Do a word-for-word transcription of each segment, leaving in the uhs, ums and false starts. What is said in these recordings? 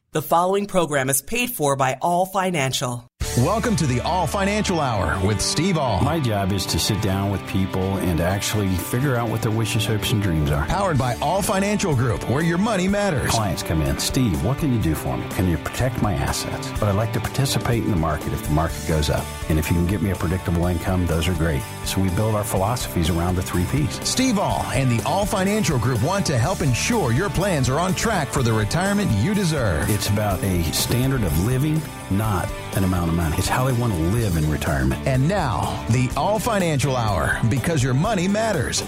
The following program is paid for by All Financial. Welcome to the All Financial Hour with Steve All. My job is to sit down with people and actually figure out what their wishes, hopes, and dreams are. Powered by All Financial Group, where your money matters. Clients come in. Steve, what can you do for me? Can you protect my assets? But I'd like to participate in the market if the market goes up. And if you can get me a predictable income, those are great. So we build our philosophies around the three Ps. Steve All and the All Financial Group want to help ensure your plans are on track for the retirement you deserve. It's about a standard of living, not an amount of money. It's how they want to live in retirement. And now, the All Financial Hour, because your money matters.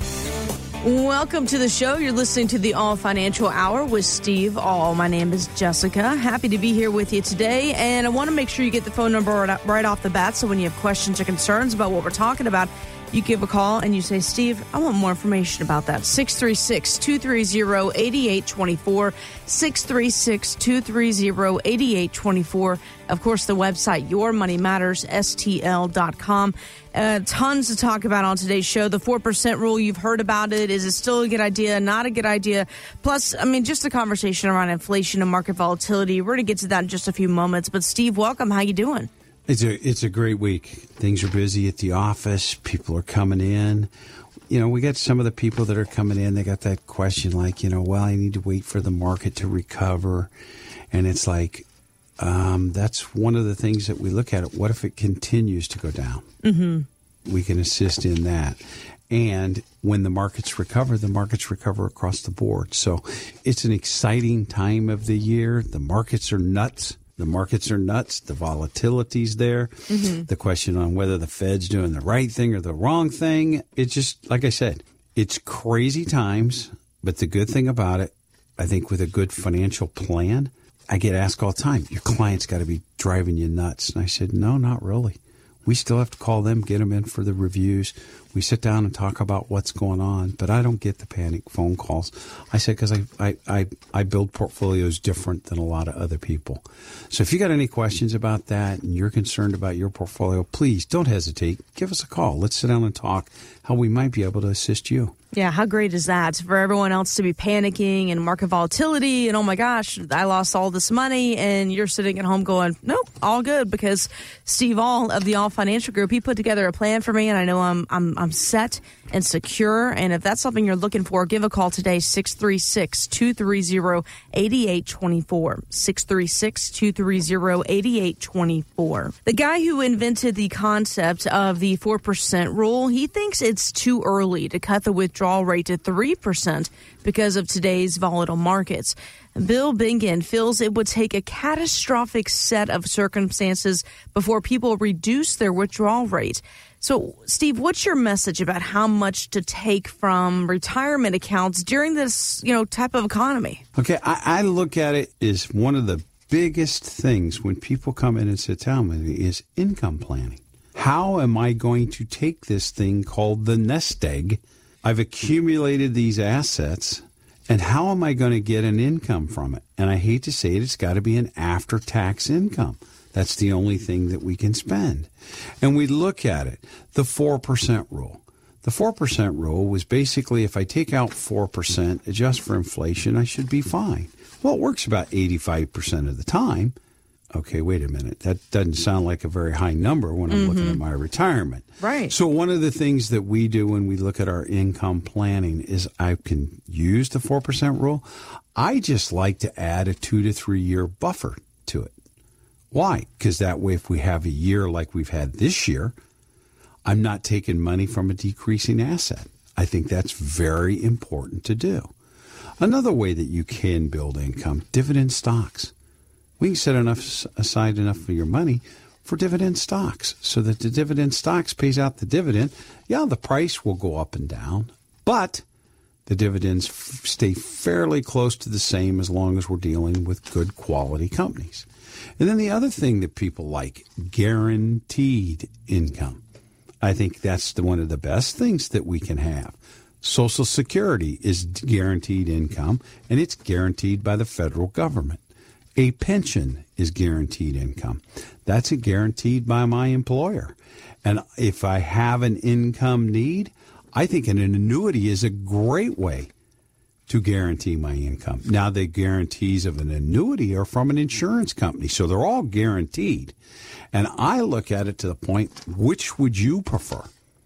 Welcome to the show. You're listening to the All Financial Hour with Steve All. My name is Jessica. Happy to be here with you today. And I want to make sure you get the phone number right off the bat, so when you have questions or concerns about what we're talking about, you give a call and you say, Steve, I want more information about that. six three six, two three zero, eight eight two four, six three six, two three zero, eight eight two four. Of course, the website, your money matters S T L dot com. Uh, tons to talk about on today's show. The four percent rule, you've heard about it. Is it still a good idea? Not a good idea? Plus, I mean, just a conversation around inflation and market volatility. We're going to get to that in just a few moments. But, Steve, welcome. How you doing? It's a it's a great week. Things are busy at the office. People are coming in. You know, we got some of the people that are coming in. They got that question like, you know, well, I need to wait for the market to recover. And it's like, um, that's one of the things that we look at. What if it continues to go down? Mm-hmm. We can assist in that. And when the markets recover, the markets recover across the board. So it's an exciting time of the year. The markets are nuts. The markets are nuts. The volatility's there. Mm-hmm. The question on whether the Fed's doing the right thing or the wrong thing. It's just, like I said, it's crazy times. But the good thing about it, I think with a good financial plan, I get asked all the time, your client's got to be driving you nuts. And I said, no, not really. We still have to call them, get them in for the reviews. We sit down and talk about what's going on, but I don't get the panic phone calls. I said, because I, I, I, I build portfolios different than a lot of other people. So if you got any questions about that and you're concerned about your portfolio, please don't hesitate. Give us a call. Let's sit down and talk how we might be able to assist you. Yeah, how great is that for everyone else to be panicking and market volatility and, oh my gosh, I lost all this money, and you're sitting at home going, nope, all good, because Steve All of the All Financial Group, he put together a plan for me, and I know I'm I'm I'm set and secure. And if that's something you're looking for, give a call today, six three six, two three zero, eight eight two four, six three six, two three zero, eight eight two four. The guy who invented the concept of the four percent rule, he thinks it's too early to cut the withdrawal rate to three percent because of today's volatile markets. Bill Bingen feels it would take a catastrophic set of circumstances before people reduce their withdrawal rate. So, Steve, what's your message about how much to take from retirement accounts during this, you know, type of economy? Okay, I, I look at it as one of the biggest things when people come in and sit down with me is income planning. How am I going to take this thing called the nest egg? I've accumulated these assets, and how am I going to get an income from it? And I hate to say it, it's got to be an after-tax income. That's the only thing that we can spend. And we look at it, the four percent rule. The four percent rule was basically if I take out four percent, adjust for inflation, I should be fine. Well, it works about eighty-five percent of the time. Okay, wait a minute. That doesn't sound like a very high number when I'm mm-hmm. looking at my retirement. Right. So one of the things that we do when we look at our income planning is I can use the four percent rule. I just like to add a two to three year buffer to it. Why? Because that way, if we have a year like we've had this year, I'm not taking money from a decreasing asset. I think that's very important to do. Another way that you can build income, dividend stocks. We can set enough aside enough for your money for dividend stocks so that the dividend stocks pays out the dividend. Yeah, the price will go up and down, but the dividends f- stay fairly close to the same as long as we're dealing with good quality companies. And then the other thing that people like, guaranteed income. I think that's the, one of the best things that we can have. Social Security is guaranteed income, and it's guaranteed by the federal government. A pension is guaranteed income. That's guaranteed by my employer. And if I have an income need, I think an annuity is a great way to guarantee my income. Now, the guarantees of an annuity are from an insurance company, so they're all guaranteed. And I look at it to the point, which would you prefer?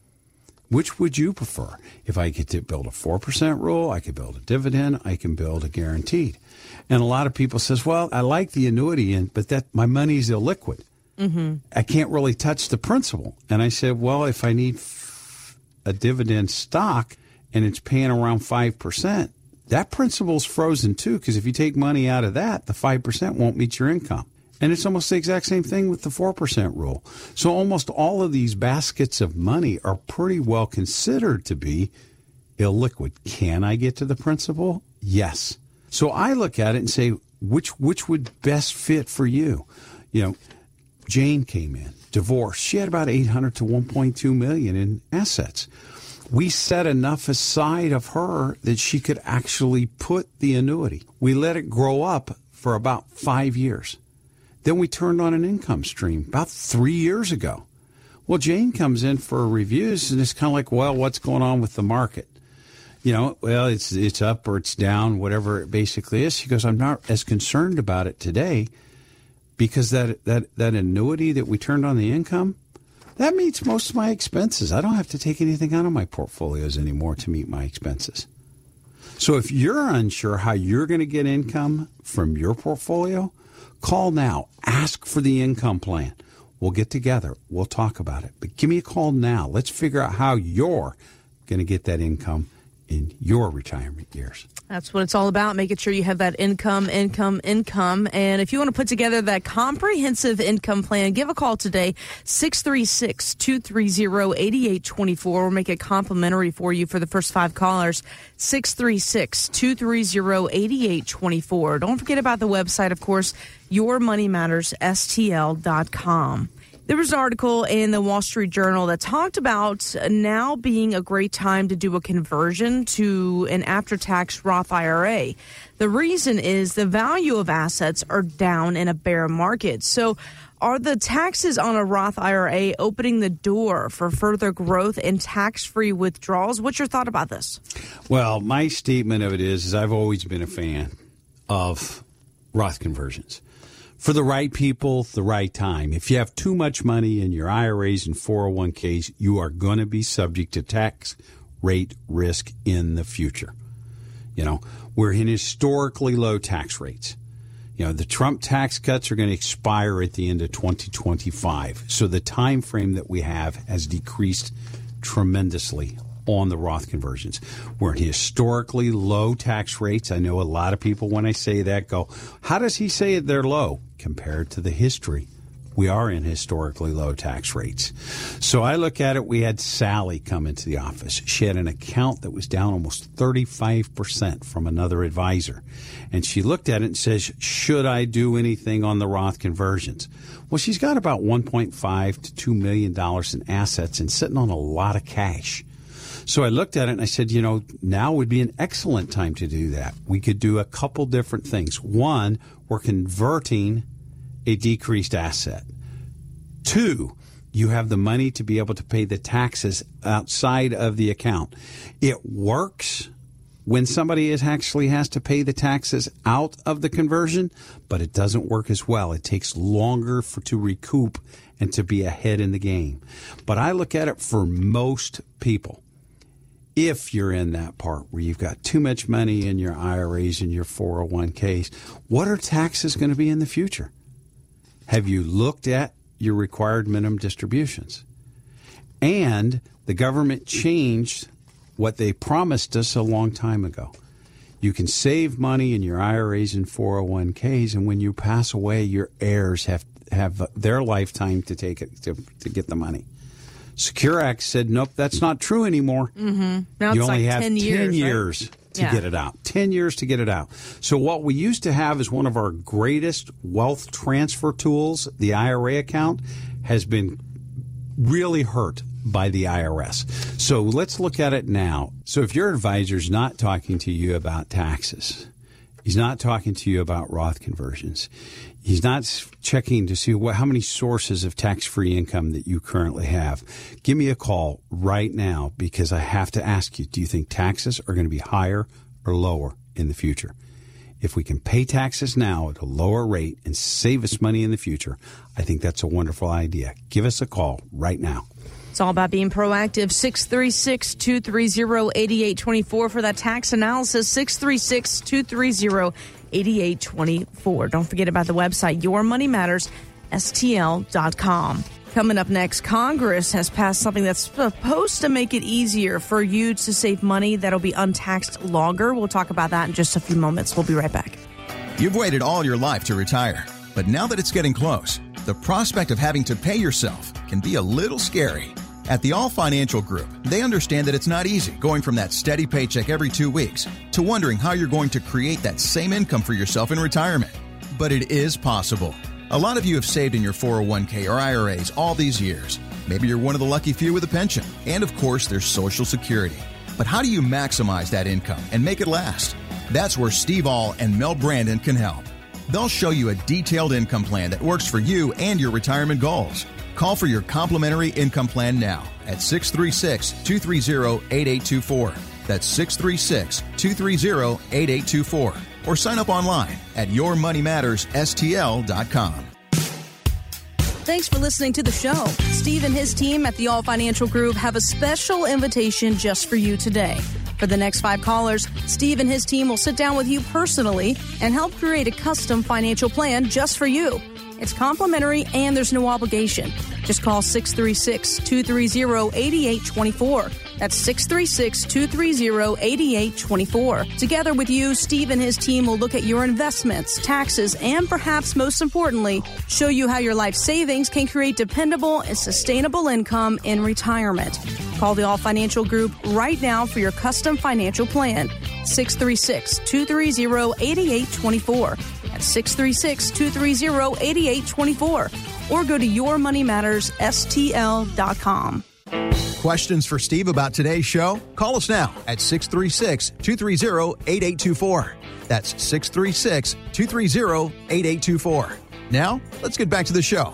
Which would you prefer? If I get to build a four percent rule, I could build a dividend, I can build a guaranteed. And a lot of people says, well, I like the annuity, but that my money's illiquid. Mm-hmm. I can't really touch the principal. And I said, well, if I need f- a dividend stock and it's paying around five percent, that principal's frozen too, because if you take money out of that, the five percent won't meet your income. And it's almost the exact same thing with the four percent rule. So almost all of these baskets of money are pretty well considered to be illiquid. Can I get to the principal? Yes. So I look at it and say, which which would best fit for you? You know, Jane came in, divorced. She had about eight hundred to one point two million in assets. We set enough aside of her that she could actually put the annuity. We let it grow up for about five years. Then we turned on an income stream about three years ago. Well, Jane comes in for reviews, and it's kind of like, well, what's going on with the market? You know, well, it's it's up or it's down, whatever it basically is. She goes, I'm not as concerned about it today because that, that, that annuity that we turned on the income, that meets most of my expenses. I don't have to take anything out of my portfolios anymore to meet my expenses. So if you're unsure how you're going to get income from your portfolio, call now. Ask for the income plan. We'll get together. We'll talk about it. But give me a call now. Let's figure out how you're going to get that income in your retirement years. That's what it's all about, making sure you have that income, income, income. And if you want to put together that comprehensive income plan, give a call today, six three six, two three zero, eight eight two four. We'll make it complimentary for you for the first five callers, six three six, two three zero, eight eight two four. Don't forget about the website, of course, your money matters S T L dot com. There was an article in the Wall Street Journal that talked about now being a great time to do a conversion to an after-tax Roth I R A. The reason is the value of assets are down in a bear market. So are the taxes on a Roth I R A opening the door for further growth and tax-free withdrawals? What's your thought about this? Well, my statement of it is, is I've always been a fan of Roth conversions. For the right people, the right time. If you have too much money in your I R As and four oh one k's, you are going to be subject to tax rate risk in the future. You know, we're in historically low tax rates. You know, the Trump tax cuts are going to expire at the end of twenty twenty-five. So the time frame that we have has decreased tremendously on the Roth conversions. We're at historically low tax rates. I know a lot of people, when I say that, go, how does he say they're low? Compared to the history, we are in historically low tax rates. So I look at it, we had Sally come into the office. She had an account that was down almost thirty-five percent from another advisor. And she looked at it and says, should I do anything on the Roth conversions? Well, she's got about one point five to two million dollars in assets and sitting on a lot of cash. So I looked at it and I said, you know, now would be an excellent time to do that. We could do a couple different things. One, we're converting a decreased asset. Two, you have the money to be able to pay the taxes outside of the account. It works when somebody is actually has to pay the taxes out of the conversion, but it doesn't work as well. It takes longer for to recoup and to be ahead in the game. But I look at it for most people. If you're in that part where you've got too much money in your I R As and your four oh one k's, what are taxes going to be in the future? Have you looked at your required minimum distributions? And the government changed what they promised us a long time ago. You can save money in your I R As and four oh one k's, and when you pass away, your heirs have have their lifetime to take it to, to get the money. Secure Act said, nope, that's not true anymore. Mm-hmm. Now you it's only like have ten years, ten right? years to Yeah. get it out. ten years to get it out. So what we used to have is one of our greatest wealth transfer tools, the I R A account, has been really hurt by the I R S. So let's look at it now. So if your advisor's not talking to you about taxes, he's not talking to you about Roth conversions, he's not checking to see what, how many sources of tax-free income that you currently have, give me a call right now because I have to ask you, do you think taxes are going to be higher or lower in the future. If we can pay taxes now at a lower rate and save us money in the future, I think that's a wonderful idea. Give us a call right now. It's all about being proactive. six three six, two three zero, eight eight two four for that tax analysis. six three six, two three zero, eight eight two four. Don't forget about the website, your money matters S T L dot com. Coming up next, Congress has passed something that's supposed to make it easier for you to save money that'll be untaxed longer. We'll talk about that in just a few moments. We'll be right back. You've waited all your life to retire, but now that it's getting close, the prospect of having to pay yourself can be a little scary. At the All Financial Group, they understand that it's not easy going from that steady paycheck every two weeks to wondering how you're going to create that same income for yourself in retirement. But it is possible. A lot of you have saved in your four oh one k or I R As all these years. Maybe you're one of the lucky few with a pension. And of course, there's Social Security. But how do you maximize that income and make it last? That's where Steve Aul and Mel Brandon can help. They'll show you a detailed income plan that works for you and your retirement goals. Call for your complimentary income plan now at six three six, two three zero, eight eight two four. That's six three six, two three zero, eight eight two four. Or sign up online at your money matters S T L dot com. Thanks for listening to the show. Steve and his team at the All Financial Group have a special invitation just for you today. For the next five callers, Steve and his team will sit down with you personally and help create a custom financial plan just for you. It's complimentary and there's no obligation. Just call six three six, two three zero, eight eight two four. That's six three six, two three zero, eight eight two four. Together with you, Steve and his team will look at your investments, taxes, and perhaps most importantly, show you how your life savings can create dependable and sustainable income in retirement. Call the All Financial Group right now for your custom financial plan. six three six, two three zero, eight eight two four. That's six three six, two three zero, eight eight two four. Or go to your money matters S T L dot com. Questions for Steve about today's show? Call us now at six three six, two three zero, eight eight two four. That's six three six, two three zero, eight eight two four. Now, let's get back to the show.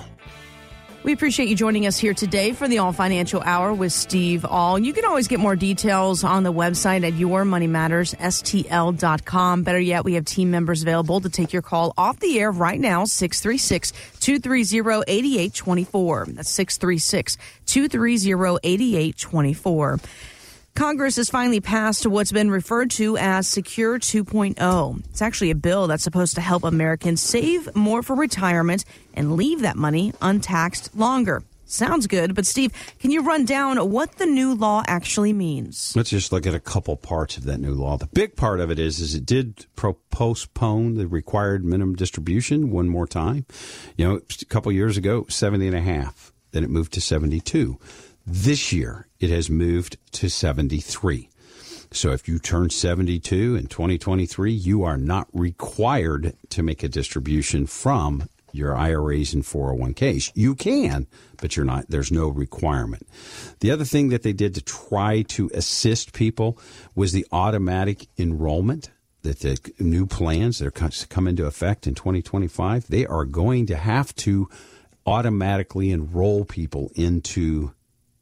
We appreciate you joining us here today for the All Financial Hour with Steve Aul. You can always get more details on the website at your money matters S T L dot com. Better yet, we have team members available to take your call off the air right now, six three six, two three zero, eight eight two four. That's six three six, two three zero, eight eight two four. Congress has finally passed what's been referred to as Secure two point oh. It's actually a bill that's supposed to help Americans save more for retirement and leave that money untaxed longer. Sounds good, but Steve, can you run down what the new law actually means? Let's just look at a couple parts of that new law. The big part of it is, is it did pro- postpone the required minimum distribution one more time. You know, a couple years ago, seventy and a half. Then it moved to seventy-two. This year, it has moved to seventy-three. So if you turn seventy-two in twenty twenty-three, you are not required to make a distribution from your I R As and four oh one k's. You can, but you're not. There's no requirement. The other thing that they did to try to assist people was the automatic enrollment. That the new plans that are come into effect in twenty twenty-five, they are going to have to automatically enroll people into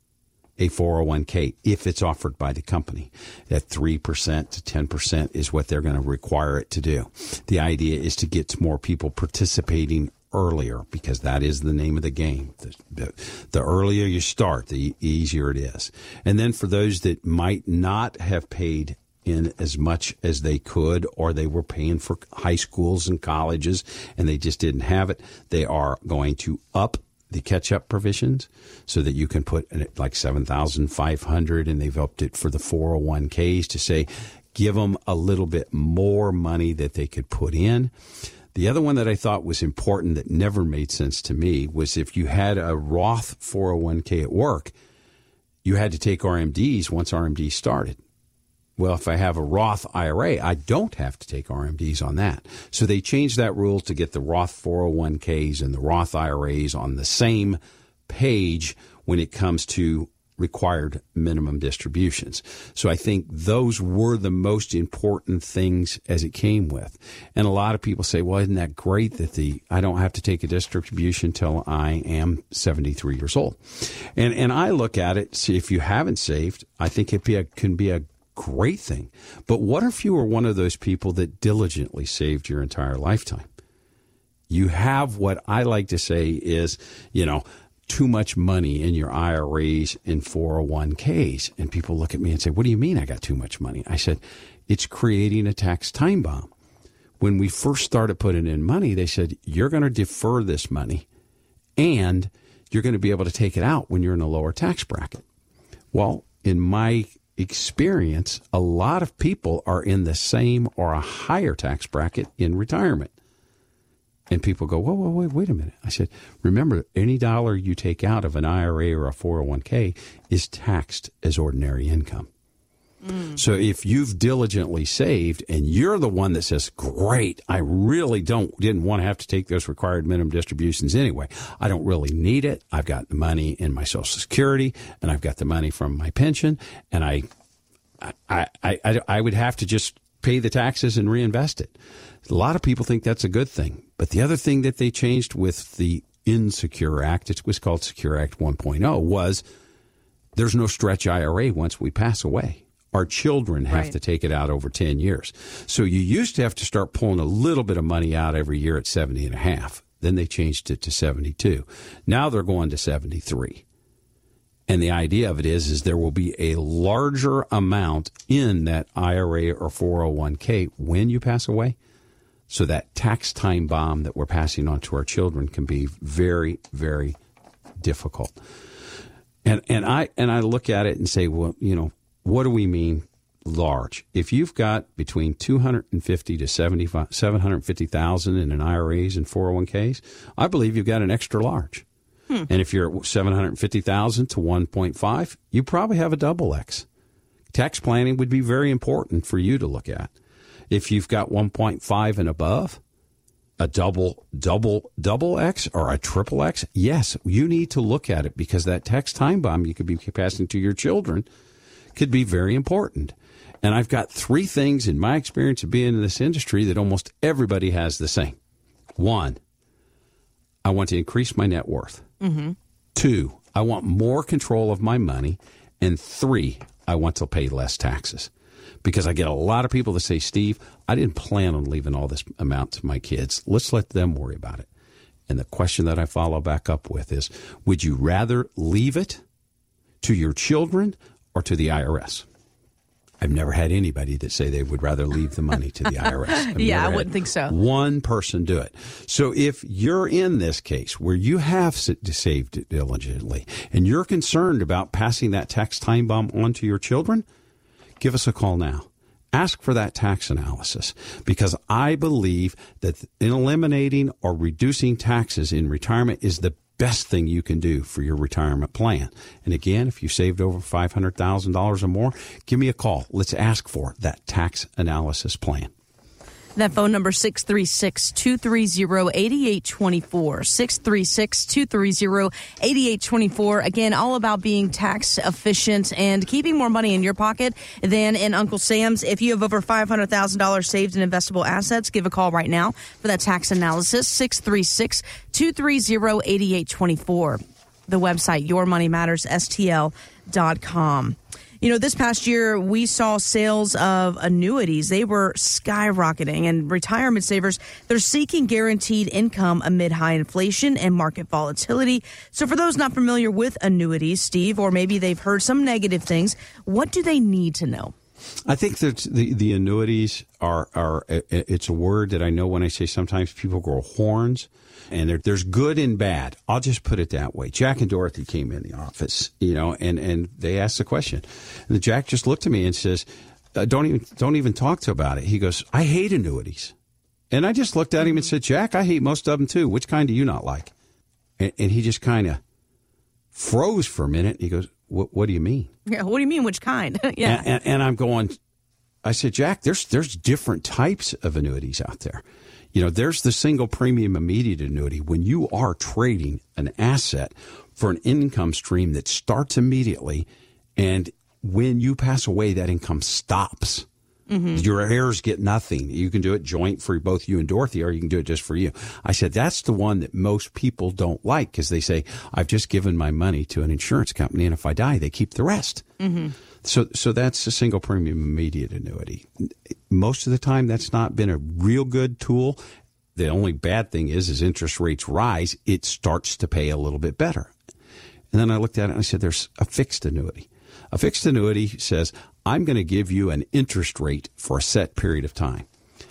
a four oh one k if it's offered by the company. That three percent to ten percent is what they're going to require it to do. The idea is to get more people participating earlier, because that is the name of the game. The, the, the earlier you start, the easier it is. And then for those that might not have paid in as much as they could, or they were paying for high schools and colleges and they just didn't have it, they are going to up the catch-up provisions so that you can put in it like seven thousand five hundred dollars, and they've upped it for the four oh one k's to say give them a little bit more money that they could put in. The other one that I thought was important that never made sense to me was if you had a Roth four oh one k at work, you had to take R M Ds once R M Ds started. Well, if I have a Roth I R A, I don't have to take R M Ds on that. So they changed that rule to get the Roth four oh one k's and the Roth I R As on the same page when it comes to required minimum distributions. So I think those were the most important things as it came with. And a lot of people say, well, isn't that great that the I don't have to take a distribution till I am seventy-three years old. And and I look at it, see, if you haven't saved, I think it be a, can be a great thing. But what if you were one of those people that diligently saved your entire lifetime? You have what I like to say is, you know, too much money in your I R As and four oh one k's. And people look at me and say, what do you mean I got too much money? I said, it's creating a tax time bomb. When we first started putting in money, they said, you're going to defer this money and you're going to be able to take it out when you're in a lower tax bracket. Well, in my experience, a lot of people are in the same or a higher tax bracket in retirement. And people go, whoa, whoa, wait, wait a minute. I said, remember, any dollar you take out of an I R A or a four oh one k is taxed as ordinary income. Mm. So if you've diligently saved and you're the one that says, great, I really don't didn't want to have to take those required minimum distributions anyway. I don't really need it. I've got the money in my Social Security and I've got the money from my pension, and I I I, I, I would have to just pay the taxes and reinvest it. A lot of people think that's a good thing. But the other thing that they changed with the Insecure Act, it was called Secure Act one point oh, was there's no stretch I R A once we pass away. Our children have right. to take it out over ten years. So you used to have to start pulling a little bit of money out every year at seventy and a half. Then they changed it to seventy-two. Now they're going to seventy-three. And the idea of it is, is there will be a larger amount in that I R A or four oh one k when you pass away. So that tax time bomb that we're passing on to our children can be very, very difficult. And and I and I look at it and say, well, you know, what do we mean large? If you've got between two hundred fifty to seven hundred fifty thousand in an I R As and four oh one k's, I believe you've got an extra large. Hmm. And if you're at seven hundred fifty thousand to one point five, you probably have a double X. Tax planning would be very important for you to look at. If you've got one point five and above, a double, double, double X or a triple X, yes, you need to look at it, because that tax time bomb you could be passing to your children could be very important. And I've got three things in my experience of being in this industry that almost everybody has the same. One, I want to increase my net worth. Mm-hmm. Two, I want more control of my money. And three, I want to pay less taxes. Because I get a lot of people that say, Steve, I didn't plan on leaving all this amount to my kids. Let's let them worry about it. And the question that I follow back up with is, would you rather leave it to your children or to the I R S? I've never had anybody that say they would rather leave the money to the I R S. Yeah, I wouldn't think so. One person do it. So if you're in this case where you have saved diligently and you're concerned about passing that tax time bomb on to your children, give us a call now. Ask for that tax analysis, because I believe that in eliminating or reducing taxes in retirement is the best thing you can do for your retirement plan. And again, if you saved over five hundred thousand dollars or more, give me a call. Let's ask for that tax analysis plan. That phone number, six three six, two three zero, eight eight two four, six three six, two three zero, eight eight two four. Again, all about being tax efficient and keeping more money in your pocket than in Uncle Sam's. If you have over five hundred thousand dollars saved in investable assets, give a call right now for that tax analysis, six three six, two three zero, eight eight two four. The website, your money matters S T L dot com. You know, this past year, we saw sales of annuities. They were skyrocketing, and retirement savers, they're seeking guaranteed income amid high inflation and market volatility. So for those not familiar with annuities, Steve, or maybe they've heard some negative things, what do they need to know? I think that the, the annuities are, are, it's a word that I know when I say sometimes people grow horns. And there, there's good and bad. I'll just put it that way. Jack and Dorothy came in the office, you know, and, and they asked the question. And Jack just looked at me and says, uh, don't even don't even talk to about it. He goes, I hate annuities. And I just looked at him and said, Jack, I hate most of them too. Which kind do you not like? And, and he just kind of froze for a minute. He goes, what, what do you mean? Yeah, what do you mean, which kind? yeah. And, and, and I'm going, I said, Jack, there's there's different types of annuities out there. You know, there's the single premium immediate annuity when you are trading an asset for an income stream that starts immediately, and when you pass away, that income stops. Mm-hmm. Your heirs get nothing. You can do it joint for both you and Dorothy, or you can do it just for you. I said, that's the one that most people don't like, because they say, I've just given my money to an insurance company, and if I die, they keep the rest. Mm-hmm. So, so that's a single premium immediate annuity. Most of the time, that's not been a real good tool. The only bad thing is, as interest rates rise, it starts to pay a little bit better. And then I looked at it and I said, there's a fixed annuity. A fixed annuity says, I'm going to give you an interest rate for a set period of time.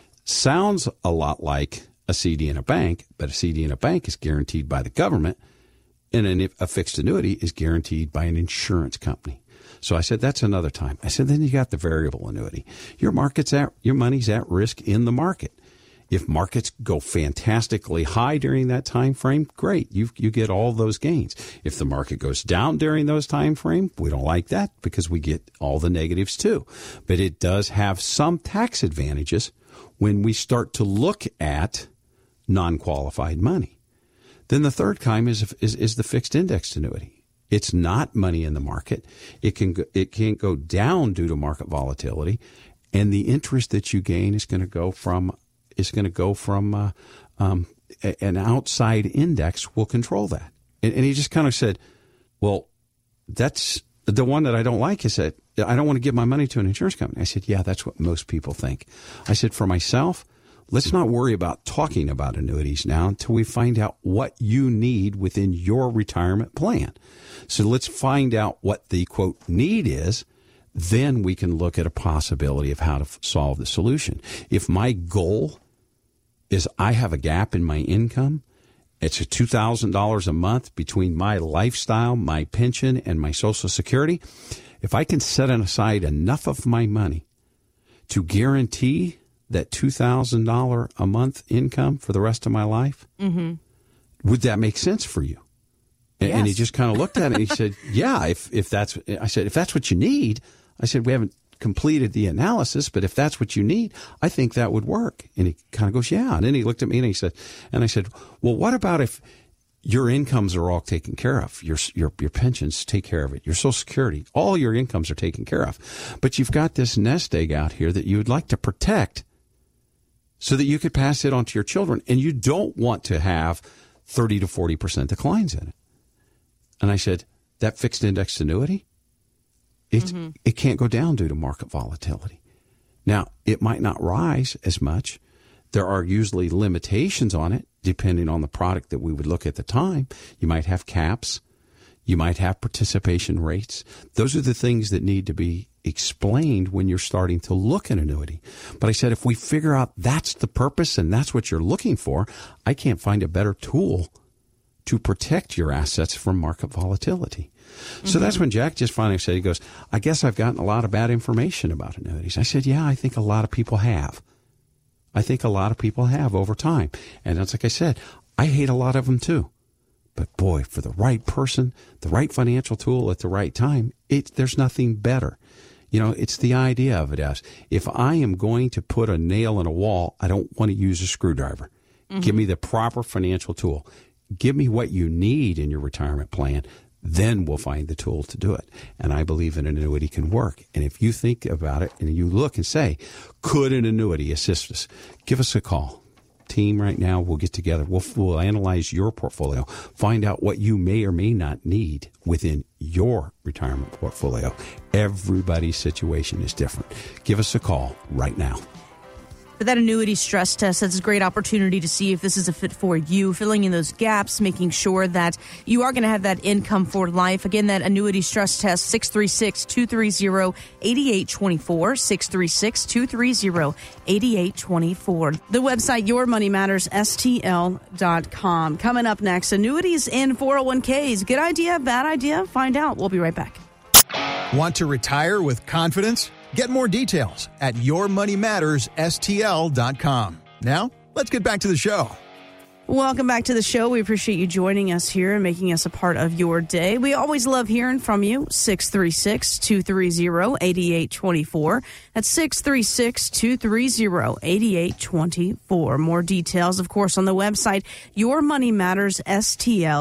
Sounds a lot like a C D in a bank, but a C D in a bank is guaranteed by the government, and an, a fixed annuity is guaranteed by an insurance company. So I said, that's another time. I said, then you got the variable annuity. Your market's at, your money's at risk in the market. If markets go fantastically high during that time frame, great. You you get all those gains. If the market goes down during those time frame, we don't like that because we get all the negatives too. But it does have some tax advantages when we start to look at non-qualified money. Then the third kind is is, is the fixed indexed annuity. It's not money in the market. It can go, it can't go down due to market volatility, and the interest that you gain is going to go from is going to go from uh, um, a, an outside index will control that. And, and he just kind of said, well, that's the one that I don't like. He said, I don't want to give my money to an insurance company. I said, yeah, that's what most people think. I said, for myself, let's not worry about talking about annuities now until we find out what you need within your retirement plan. So let's find out what the, quote, need is. Then we can look at a possibility of how to f- solve the solution. If my goal is I have a gap in my income, it's a two thousand dollars a month between my lifestyle, my pension, and my Social Security. If I can set aside enough of my money to guarantee that two thousand dollars a month income for the rest of my life, mm-hmm. would that make sense for you? And, yes. and he just kind of looked at it and he said, yeah, if, if that's, I said, if that's what you need, I said, we haven't completed the analysis, but if that's what you need, I think that would work. And he kind of goes, yeah. And then he looked at me and he said, and I said, well, what about if your incomes are all taken care of? Your, your, your pensions take care of it. Your Social Security, all your incomes are taken care of. But you've got this nest egg out here that you would like to protect so that you could pass it on to your children. And you don't want to have thirty to forty percent declines in it. And I said, that fixed index annuity, It's, mm-hmm. it can't go down due to market volatility. Now, it might not rise as much. There are usually limitations on it, depending on the product that we would look at the time. You might have caps. You might have participation rates. Those are the things that need to be explained when you're starting to look at annuity. But I said, if we figure out that's the purpose and that's what you're looking for, I can't find a better tool to protect your assets from market volatility. So mm-hmm. that's when Jack just finally said, he goes, I guess I've gotten a lot of bad information about annuities. I said, yeah, I think a lot of people have. I think a lot of people have over time. And that's like I said, I hate a lot of them too. But boy, for the right person, the right financial tool at the right time, it, there's nothing better. You know, it's the idea of it as, if I am going to put a nail in a wall, I don't want to use a screwdriver. Mm-hmm. Give me the proper financial tool. Give me what you need in your retirement plan. Then we'll find the tool to do it. And I believe an annuity can work. And if you think about it and you look and say, could an annuity assist us? Give us a call. Team right now, we'll get together. We'll, we'll analyze your portfolio, find out what you may or may not need within your retirement portfolio. Everybody's situation is different. Give us a call right now. For that annuity stress test, that's a great opportunity to see if this is a fit for you, filling in those gaps, making sure that you are going to have that income for life. Again, that annuity stress test, six three six, two three zero, eight eight two four, six three six, two three zero, eight eight two four. The website, your money matters S T L dot com. Coming up next, annuities and four oh one k's. Good idea, bad idea? Find out. We'll be right back. Want to retire with confidence? Get more details at your money matters S T L dot com. Now, let's get back to the show. Welcome back to the show. We appreciate you joining us here and making us a part of your day. We always love hearing from you. six three six, two three zero, eight eight two four. That's six three six, two three zero, eight eight two four. More details, of course, on the website, your money matters S T L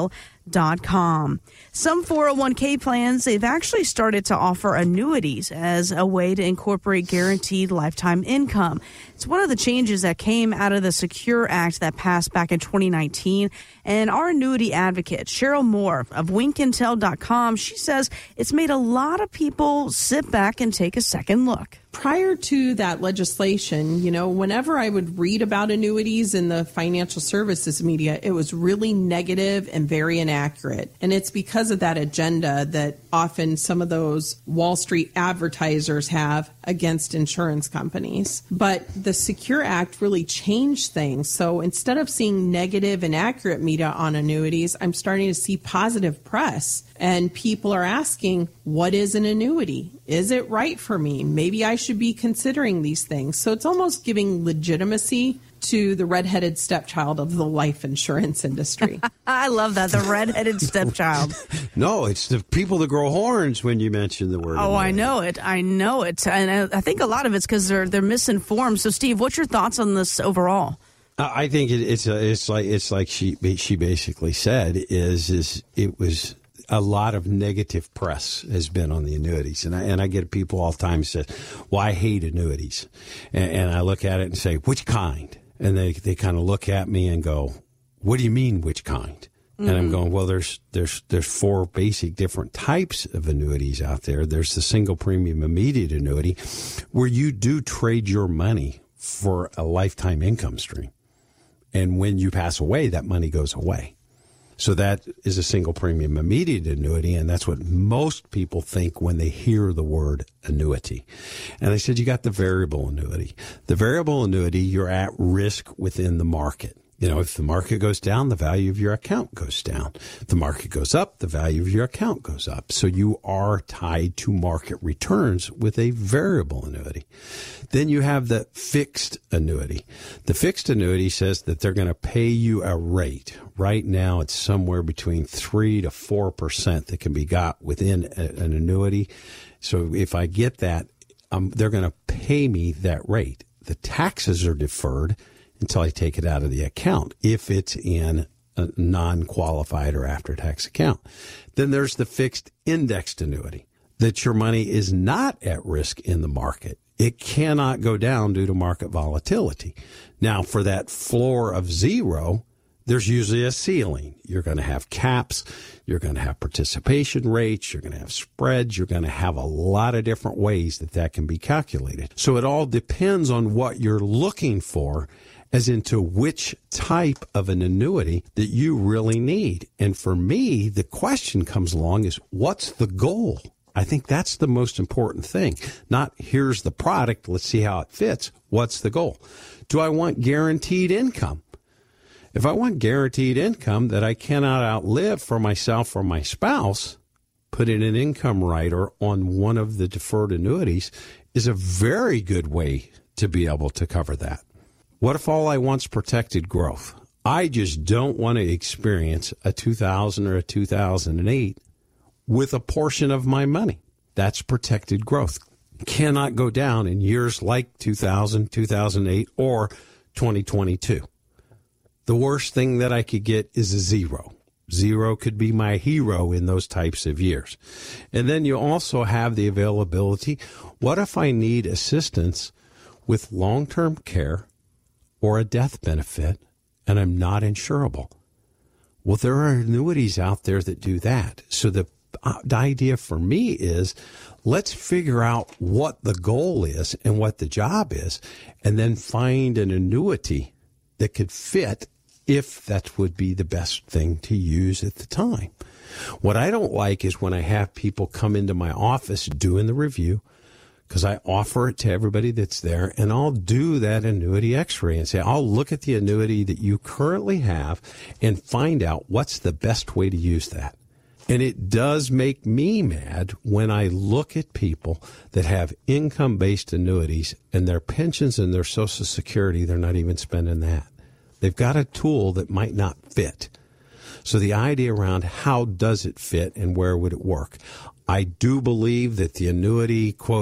dot com. Some four oh one k plans, they've actually started to offer annuities as a way to incorporate guaranteed lifetime income. It's one of the changes that came out of the Secure Act that passed back in twenty nineteen. And our annuity advocate, Cheryl Moore of wink and tell dot com, she says it's made a lot of people sit back and take a second look. Prior to that legislation, you know, whenever I would read about annuities in the financial services media, it was really negative and very inaccurate. And it's because of that agenda that often some of those Wall Street advertisers have against insurance companies. But the Secure Act really changed things. So instead of seeing negative and accurate media on annuities, I'm starting to see positive press. And people are asking, what is an annuity? Is it right for me? Maybe I should be considering these things. So it's almost giving legitimacy to the redheaded stepchild of the life insurance industry. I love that, the redheaded stepchild. No, it's the people that grow horns when you mention the word. Oh, annuity. I know it. I know it. And I, I think a lot of it's because they're, they're misinformed. So, Steve, what's your thoughts on this overall? I think it, it's a, it's like it's like she she basically said is is it was a lot of negative press has been on the annuities, and I and I get people all the time say, "Well, I hate annuities," and, and I look at it and say, "Which kind?" And they they kind of look at me and go, "What do you mean, which kind?" Mm-hmm. And I'm going, "Well, there's there's there's four basic different types of annuities out there. There's the single premium immediate annuity, where you do trade your money for a lifetime income stream." And when you pass away, that money goes away. So that is a single premium immediate annuity, and that's what most people think when they hear the word annuity. And I said, you got the variable annuity. The variable annuity, you're at risk within the market. You know, if the market goes down, the value of your account goes down. If the market goes up, the value of your account goes up. So you are tied to market returns with a variable annuity. Then you have the fixed annuity. The fixed annuity says that they're going to pay you a rate. Right now, it's somewhere between three to four percent that can be got within a, an annuity. So if I get that, um, they're going to pay me that rate. The taxes are deferred until I take it out of the account, if it's in a non-qualified or after-tax account. Then there's the fixed indexed annuity, that your money is not at risk in the market. It cannot go down due to market volatility. Now, for that floor of zero, there's usually a ceiling. You're going to have caps. You're going to have participation rates. You're going to have spreads. You're going to have a lot of different ways that that can be calculated. So it all depends on what you're looking for as into which type of an annuity that you really need. And for me, the question comes along is, what's the goal? I think that's the most important thing. Not here's the product, let's see how it fits. What's the goal? Do I want guaranteed income? If I want guaranteed income that I cannot outlive for myself or my spouse, putting an income rider on one of the deferred annuities is a very good way to be able to cover that. What if all I want's protected growth? I just don't want to experience a two thousand or a two thousand eight with a portion of my money. That's protected growth. Cannot go down in years like two thousand, two thousand eight, or twenty twenty-two. The worst thing that I could get is a zero. Zero could be my hero in those types of years. And then you also have the availability. What if I need assistance with long-term care or a death benefit and I'm not insurable? Well, there are annuities out there that do that. So the, uh, the idea for me is, let's figure out what the goal is and what the job is, and then find an annuity that could fit if that would be the best thing to use at the time. What I don't like is when I have people come into my office doing the review, because I offer it to everybody that's there, and I'll do that annuity x-ray and say, I'll look at the annuity that you currently have and find out what's the best way to use that. And it does make me mad when I look at people that have income-based annuities and their pensions and their Social Security, they're not even spending that. They've got a tool that might not fit. So the idea around how does it fit and where would it work? I do believe that the annuity, quote,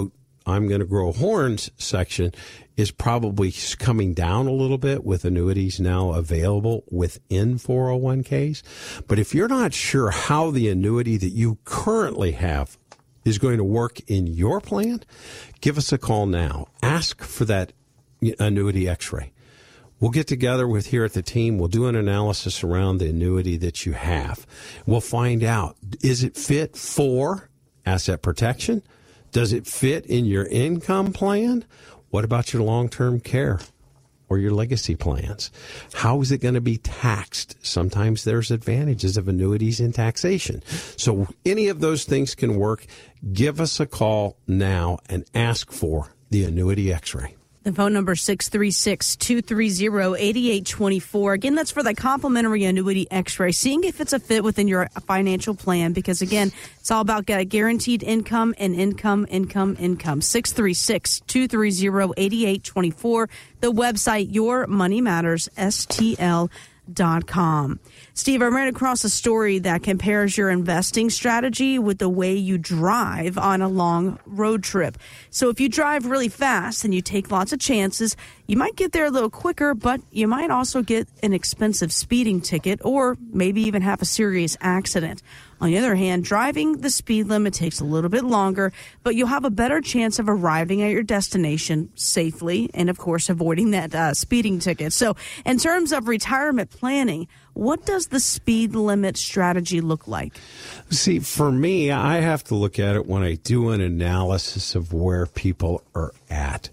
I'm going to grow horns section is probably coming down a little bit with annuities now available within four oh one k's. But if you're not sure how the annuity that you currently have is going to work in your plan, give us a call now. Ask for that annuity x-ray. We'll get together with here at the team. We'll do an analysis around the annuity that you have. We'll find out, is it fit for asset protection? Does it fit in your income plan? What about your long-term care or your legacy plans? How is it going to be taxed? Sometimes there's advantages of annuities in taxation. So any of those things can work. Give us a call now and ask for the annuity x-ray. The phone number is six three six, two three zero, eight eight two four. Again, that's for the complimentary annuity x-ray, seeing if it's a fit within your financial plan, because, again, it's all about guaranteed income and income, income, income. six three six, two three zero, eight eight two four. The website, your money matters S T L dot com. Steve, I ran across a story that compares your investing strategy with the way you drive on a long road trip. So if you drive really fast and you take lots of chances, you might get there a little quicker, but you might also get an expensive speeding ticket or maybe even have a serious accident. On the other hand, driving the speed limit takes a little bit longer, but you'll have a better chance of arriving at your destination safely and, of course, avoiding that uh, speeding ticket. So in terms of retirement planning, what does the speed limit strategy look like? See, for me, I have to look at it when I do an analysis of where people are at,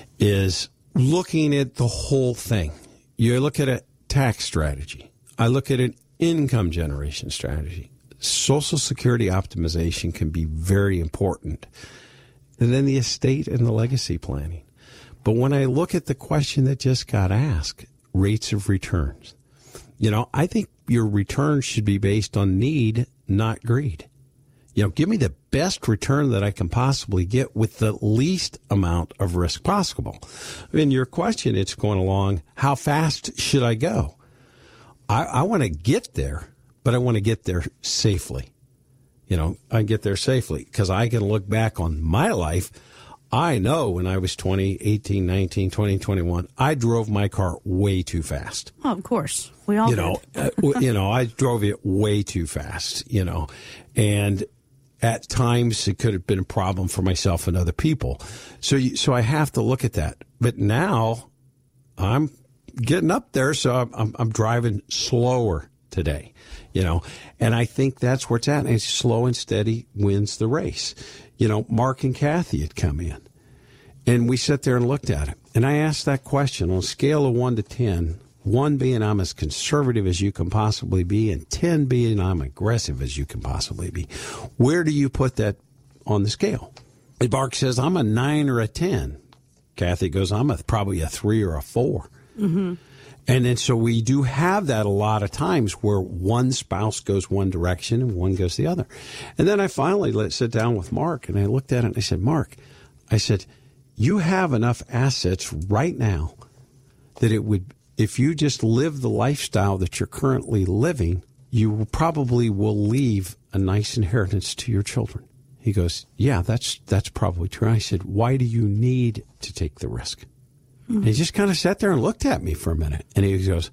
is looking at the whole thing. You look at a tax strategy. I look at an income generation strategy. Social Security optimization can be very important. And then the estate and the legacy planning. But when I look at the question that just got asked, rates of returns, you know, I think your return should be based on need, not greed. You know, give me the best return that I can possibly get with the least amount of risk possible. In your question, it's going along, how fast should I go? I, I want to get there, but I want to get there safely. You know, I get there safely because I can look back on my life. I know when I was twenty, eighteen, nineteen, twenty, twenty-one, I drove my car way too fast. Oh, of course. We all you know, uh, you know, I drove it way too fast, you know, and at times it could have been a problem for myself and other people. So, you, so I have to look at that. But now I'm getting up there, so I'm, I'm, I'm driving slower today, you know, and I think that's where it's at. And it's slow and steady wins the race. You know, Mark and Kathy had come in, and we sat there and looked at it. And I asked that question on a scale of one to ten, one being I'm as conservative as you can possibly be, and ten being I'm aggressive as you can possibly be. Where do you put that on the scale? And Mark says, I'm a nine or a ten. Kathy goes, I'm a, probably a three or a four. Mm-hmm. And then so we do have that a lot of times where one spouse goes one direction and one goes the other. And then I finally let sit down with Mark, and I looked at it and I said, Mark, I said, you have enough assets right now that it would, if you just live the lifestyle that you're currently living, you probably will leave a nice inheritance to your children. He goes, yeah, that's that's probably true. I said, why do you need to take the risk? And he just kind of sat there and looked at me for a minute. And he goes,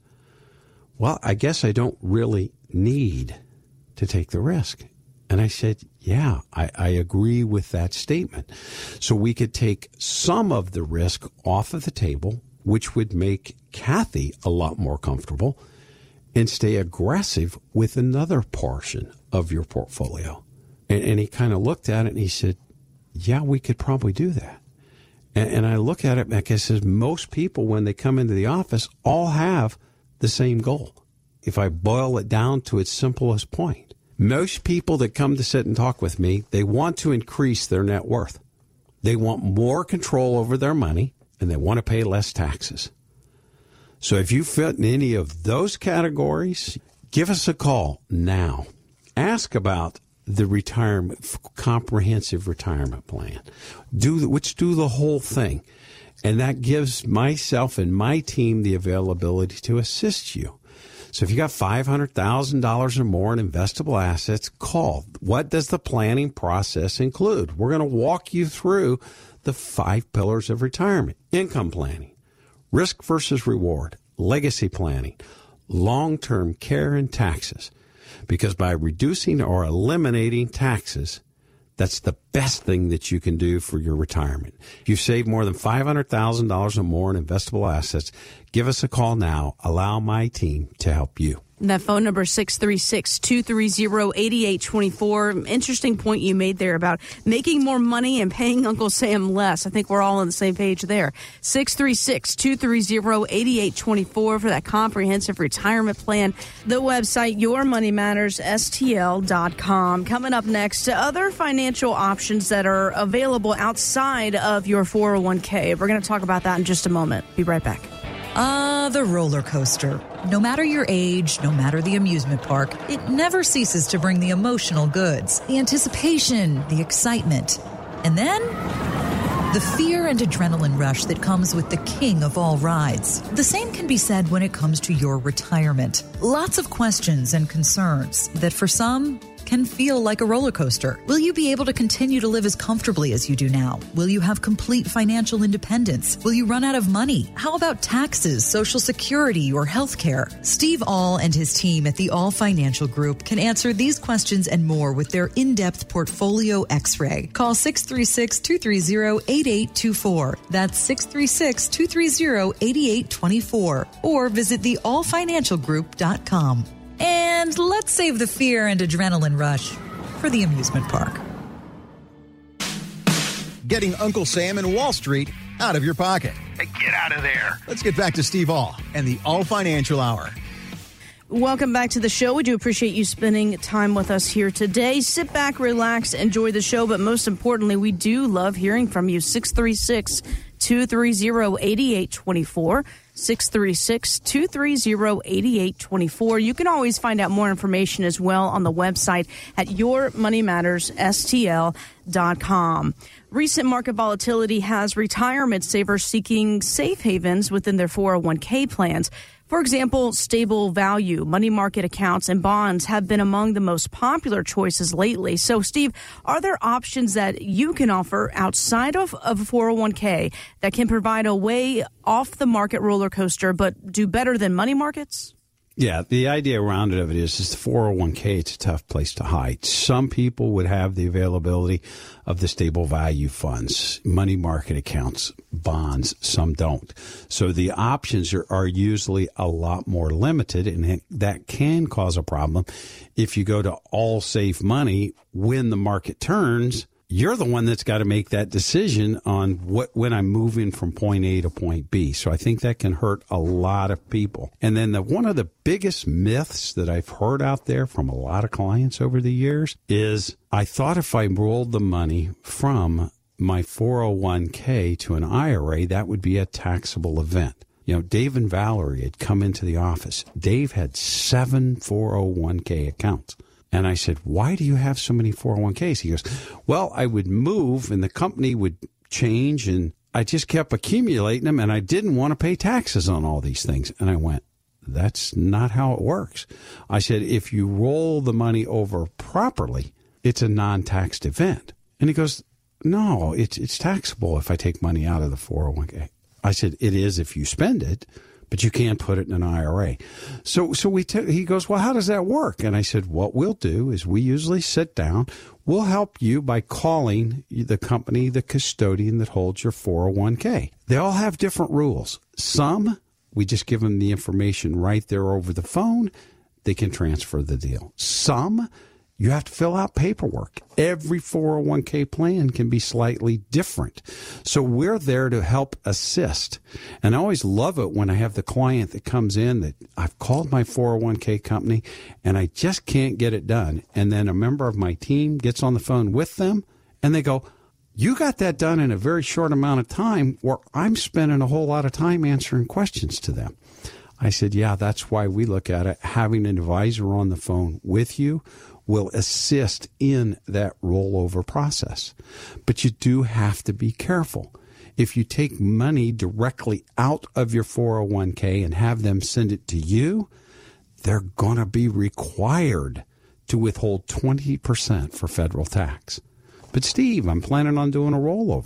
well, I guess I don't really need to take the risk. And I said, yeah, I, I agree with that statement. So we could take some of the risk off of the table, which would make Kathy a lot more comfortable, and stay aggressive with another portion of your portfolio. And, and he kind of looked at it and he said, yeah, we could probably do that. And I look at it, like I said, most people, when they come into the office, all have the same goal. If I boil it down to its simplest point, most people that come to sit and talk with me, they want to increase their net worth. They want more control over their money, and they want to pay less taxes. So if you fit in any of those categories, give us a call now. Ask about the retirement, comprehensive retirement plan, do which do the whole thing. And that gives myself and my team the availability to assist you. So if you got five hundred thousand dollars or more in investable assets, call. What does the planning process include? We're going to walk you through the five pillars of retirement: income planning, risk versus reward, legacy planning, long-term care, and taxes. Because by reducing or eliminating taxes, that's the best thing that you can do for your retirement. If you've saved more than five hundred thousand dollars or more in investable assets, give us a call now. Allow my team to help you. That phone number is six three six, two three zero, eight eight two four. Interesting point you made there about making more money and paying Uncle Sam less. I think we're all on the same page there. six three six, two three zero, eight eight two four for that comprehensive retirement plan. The website, your money matters S T L dot com. Coming up next, other financial options that are available outside of your four oh one k. We're going to talk about that in just a moment. Be right back. Ah, the roller coaster. No matter your age, no matter the amusement park, it never ceases to bring the emotional goods, the anticipation, the excitement. And then the fear and adrenaline rush that comes with the king of all rides. The same can be said when it comes to your retirement. Lots of questions and concerns that for some can feel like a roller coaster. Will you be able to continue to live as comfortably as you do now? Will you have complete financial independence? Will you run out of money? How about taxes, Social Security, or health care? Steve All and his team at the All Financial Group can answer these questions and more with their in-depth portfolio x-ray. Call six three six, two three zero, eight eight two four. That's six three six, two three zero, eight eight two four. Or visit the all financial group dot com. And let's save the fear and adrenaline rush for the amusement park. Getting Uncle Sam and Wall Street out of your pocket. Hey, get out of there. Let's get back to Steve All and the All Financial Hour. Welcome back to the show. We do appreciate you spending time with us here today. Sit back, relax, enjoy the show. But most importantly, we do love hearing from you. six three six, two three zero, eight eight two four. six three six, two three zero, eight eight two four. You can always find out more information as well on the website at your money matters S T L dot com. Recent market volatility has retirement savers seeking safe havens within their four oh one k plans. For example, stable value, money market accounts, and bonds have been among the most popular choices lately. So, Steve, are there options that you can offer outside of, of a four oh one k that can provide a way off the market roller coaster but do better than money markets? Yeah, the idea around it of it is, is the four oh one k, it's a tough place to hide. Some people would have the availability of the stable value funds, money market accounts, bonds. Some don't. So the options are, are usually a lot more limited, and that can cause a problem. If you go to all safe money when the market turns, you're the one that's got to make that decision on what when I'm moving from point A to point B. So I think that can hurt a lot of people. And then the, one of the biggest myths that I've heard out there from a lot of clients over the years is I thought if I rolled the money from my four oh one k to an I R A, that would be a taxable event. You know, Dave and Valerie had come into the office. Dave had seven four oh one k accounts. And I said, why do you have so many four oh one k's? He goes, well, I would move and the company would change and I just kept accumulating them and I didn't want to pay taxes on all these things. And I went, that's not how it works. I said, if you roll the money over properly, it's a non-taxed event. And he goes, no, it's, it's taxable if I take money out of the four oh one k. I said, it is if you spend it, but you can't put it in an I R A. So so we t- he goes, well, how does that work? And I said, what we'll do is we usually sit down. We'll help you by calling the company, the custodian that holds your four oh one k. They all have different rules. Some, we just give them the information right there over the phone. They can transfer the deal. Some, you have to fill out paperwork. Every four oh one k plan can be slightly different. So we're there to help assist. And I always love it when I have the client that comes in that I've called my four oh one k company and I just can't get it done. And then a member of my team gets on the phone with them and they go, you got that done in a very short amount of time where I'm spending a whole lot of time answering questions to them. I said, yeah, that's why we look at it. Having an advisor on the phone with you will assist in that rollover process. But you do have to be careful. If you take money directly out of your four oh one k and have them send it to you, they're going to be required to withhold twenty percent for federal tax. But Steve, I'm planning on doing a rollover.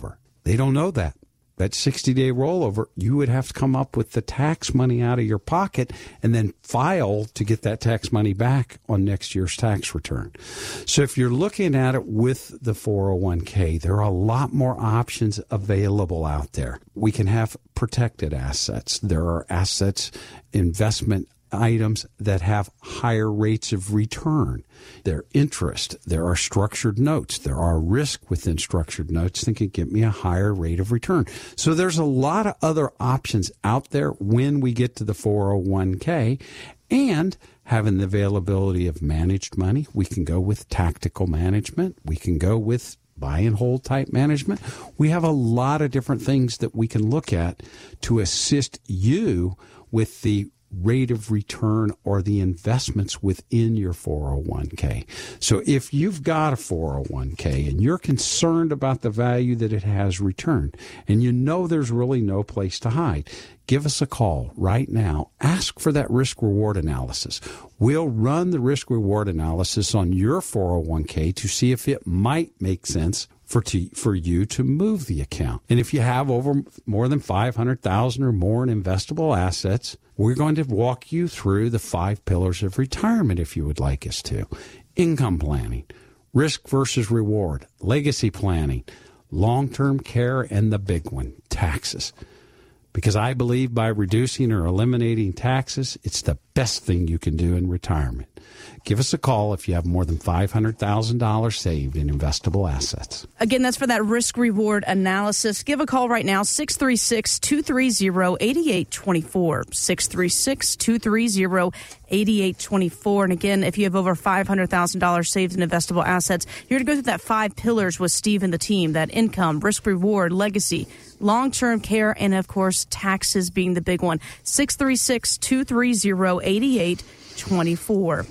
They don't know that. That sixty-day rollover, you would have to come up with the tax money out of your pocket and then file to get that tax money back on next year's tax return. So if you're looking at it with the four oh one k, there are a lot more options available out there. We can have protected assets. There are assets, investment items that have higher rates of return. There interest. There are structured notes. There are risk within structured notes that can get me a higher rate of return. So there's a lot of other options out there when we get to the four oh one k. And having the availability of managed money, we can go with tactical management. We can go with buy and hold type management. We have a lot of different things that we can look at to assist you with the rate of return or the investments within your four oh one k. So if you've got a four oh one k and you're concerned about the value that it has returned and you know there's really no place to hide, give us a call right now. Ask for that risk reward analysis. We'll run the risk reward analysis on your four oh one k to see if it might make sense for to, for you to move the account. And if you have over more than five hundred thousand dollars or more in investable assets, we're going to walk you through the five pillars of retirement if you would like us to. Income planning, risk versus reward, legacy planning, long-term care, and the big one, taxes. Because I believe by reducing or eliminating taxes, it's the best thing you can do in retirement. Give us a call if you have more than five hundred thousand dollars saved in investable assets. Again, that's for that risk-reward analysis. Give a call right now, six three six, two three zero, eight eight two four, six three six, two three zero, eight eight two four. And again, if you have over five hundred thousand dollars saved in investable assets, you're going to go through that five pillars with Steve and the team, that income, risk-reward, legacy, long-term care, and, of course, taxes being the big one. six three six, two three zero, eight eight two four.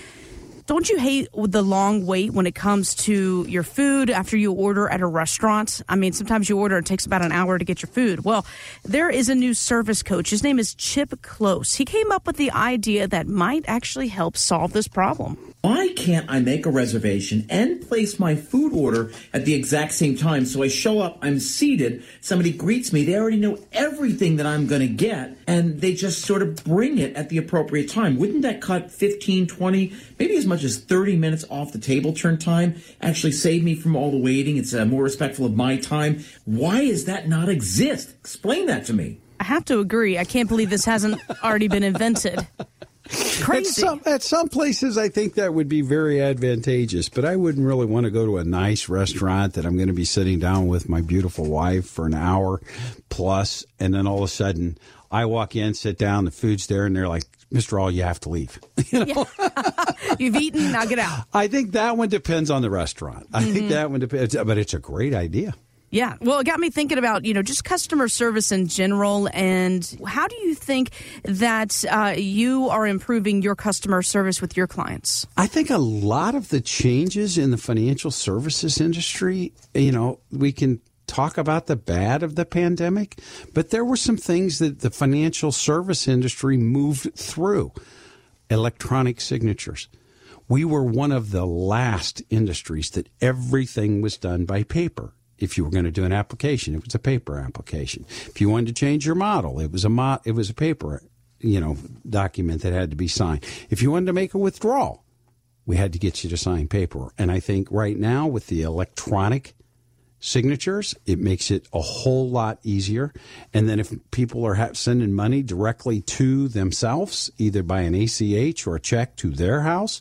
Don't you hate the long wait when it comes to your food after you order at a restaurant? I mean, sometimes you order, it takes about an hour to get your food. Well, there is a new service coach. His name is Chip Close. He came up with the idea that might actually help solve this problem. Why can't I make a reservation and place my food order at the exact same time? So I show up, I'm seated, somebody greets me, they already know everything that I'm going to get, and they just sort of bring it at the appropriate time. Wouldn't that cut fifteen, twenty, maybe as much as thirty minutes off the table turn time? Actually save me from all the waiting. It's uh, more respectful of my time. Why does that not exist? Explain that to me. I have to agree. I can't believe this hasn't already been invented. Crazy. At some, at some places, I think that would be very advantageous, but I wouldn't really want to go to a nice restaurant that I'm going to be sitting down with my beautiful wife for an hour plus, and then all of a sudden I walk in, sit down, the food's there, and they're like, Mister All, you have to leave. You know? Yeah. You've eaten, now get out. I think that one depends on the restaurant. I mm-hmm. think that one depends, but it's a great idea. Yeah. Well, it got me thinking about, you know, just customer service in general. And how do you think that uh, you are improving your customer service with your clients? I think a lot of the changes in the financial services industry, you know, we can talk about the bad of the pandemic, but there were some things that the financial service industry moved through. Electronic signatures. We were one of the last industries that everything was done by paper. If you were going to do an application, it was a paper application. If you wanted to change your model, it was a mo- it was a paper, you know, document that had to be signed. If you wanted to make a withdrawal, we had to get you to sign paper. And I think right now with the electronic signatures, it makes it a whole lot easier. And then if people are ha- sending money directly to themselves, either by an A C H or a check to their house,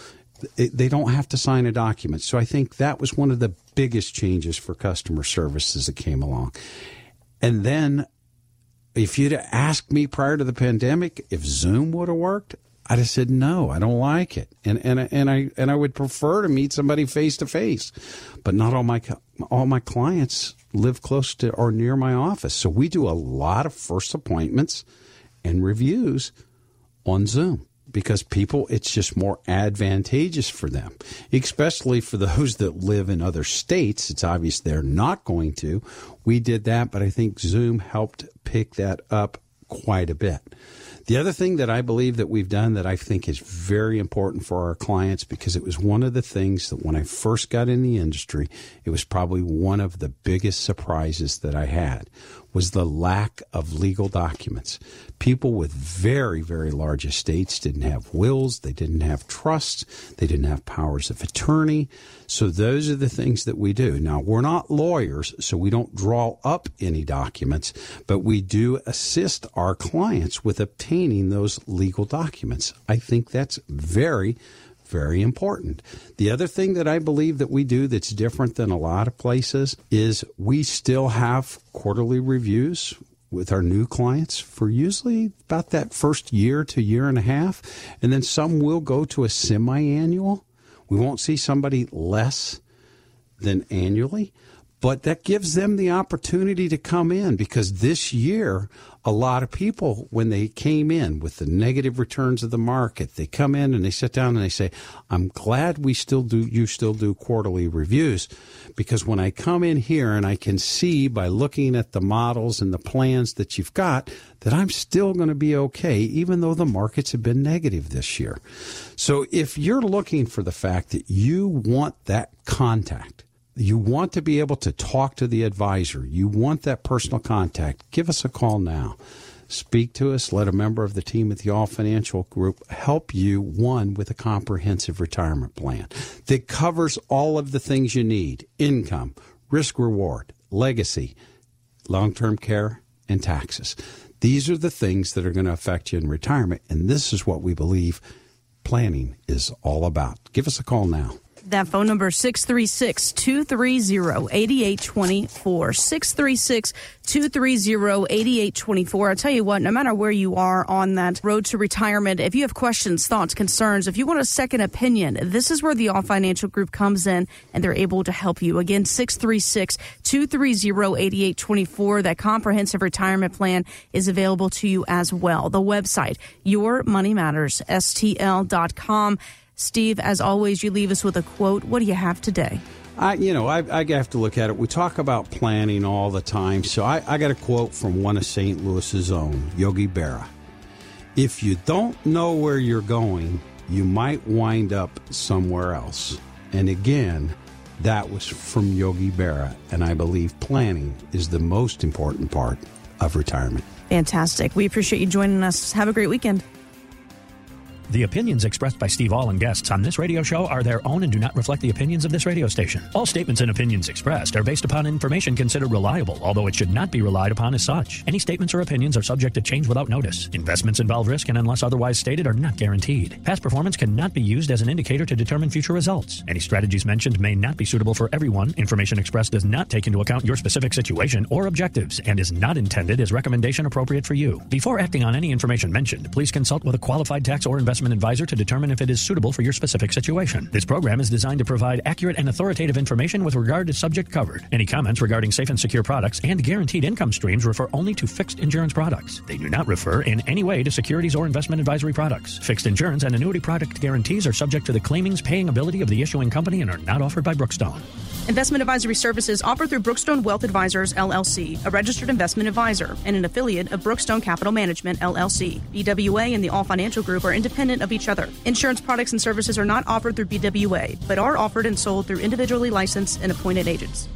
it, they don't have to sign a document. So I think that was one of the biggest changes for customer services that came along. And then if you'd asked me prior to the pandemic if Zoom would have worked, I'd have said, no, I don't like it. And and and I and I would prefer to meet somebody face to face. But not all my all my clients live close to or near my office. So we do a lot of first appointments and reviews on Zoom because people, it's just more advantageous for them, especially for those that live in other states. It's obvious they're not going to. We did that, but I think Zoom helped pick that up quite a bit. The other thing that I believe that we've done that I think is very important for our clients, because it was one of the things that when I first got in the industry, it was probably one of the biggest surprises that I had, was the lack of legal documents. People with very, very large estates didn't have wills, they didn't have trusts, they didn't have powers of attorney. So those are the things that we do. Now, we're not lawyers, so we don't draw up any documents, but we do assist our clients with obtaining those legal documents. I think that's very, very important. The other thing that I believe that we do that's different than a lot of places is we still have quarterly reviews with our new clients for usually about that first year to year and a half. And then some will go to a semi-annual. We won't see somebody less than annually, but that gives them the opportunity to come in, because this year, a lot of people, when they came in with the negative returns of the market, they come in and they sit down and they say, I'm glad we still do, you still do quarterly reviews, because when I come in here and I can see by looking at the models and the plans that you've got that I'm still going to be okay, even though the markets have been negative this year. So if you're looking for the fact that you want that contact, you want to be able to talk to the advisor, you want that personal contact, give us a call now. Speak to us. Let a member of the team at the All Financial Group help you, one, with a comprehensive retirement plan that covers all of the things you need: income, risk reward, legacy, long-term care, and taxes. These are the things that are going to affect you in retirement, and this is what we believe planning is all about. Give us a call now. That phone number is six three six, two three zero, eight eight two four, six three six, two three zero, eight eight two four. I'll tell you what, no matter where you are on that road to retirement, if you have questions, thoughts, concerns, if you want a second opinion, this is where the All Financial Group comes in, and they're able to help you. Again, six three six, two three zero, eight eight two four. That comprehensive retirement plan is available to you as well. The website, your money matters S T L dot com. Steve, as always, you leave us with a quote. What do you have today? I, you know, I, I have to look at it. We talk about planning all the time. So I, I got a quote from one of Saint Louis's own, Yogi Berra. If you don't know where you're going, you might wind up somewhere else. And again, that was from Yogi Berra. And I believe planning is the most important part of retirement. Fantastic. We appreciate you joining us. Have a great weekend. The opinions expressed by Steve Aul and guests on this radio show are their own and do not reflect the opinions of this radio station. All statements and opinions expressed are based upon information considered reliable, although it should not be relied upon as such. Any statements or opinions are subject to change without notice. Investments involve risk and, unless otherwise stated, are not guaranteed. Past performance cannot be used as an indicator to determine future results. Any strategies mentioned may not be suitable for everyone. Information expressed does not take into account your specific situation or objectives and is not intended as recommendation appropriate for you. Before acting on any information mentioned, please consult with a qualified tax or investment advisor to determine if it is suitable for your specific situation. This program is designed to provide accurate and authoritative information with regard to subject covered. Any comments regarding safe and secure products and guaranteed income streams refer only to fixed insurance products. They do not refer in any way to securities or investment advisory products. Fixed insurance and annuity product guarantees are subject to the claiming's paying ability of the issuing company and are not offered by Brookstone. Investment advisory services offered through Brookstone Wealth Advisors, L L C, a registered investment advisor and an affiliate of Brookstone Capital Management, L L C. B W A and the All Financial Group are independent of each other. Insurance products and services are not offered through B W A, but are offered and sold through individually licensed and appointed agents.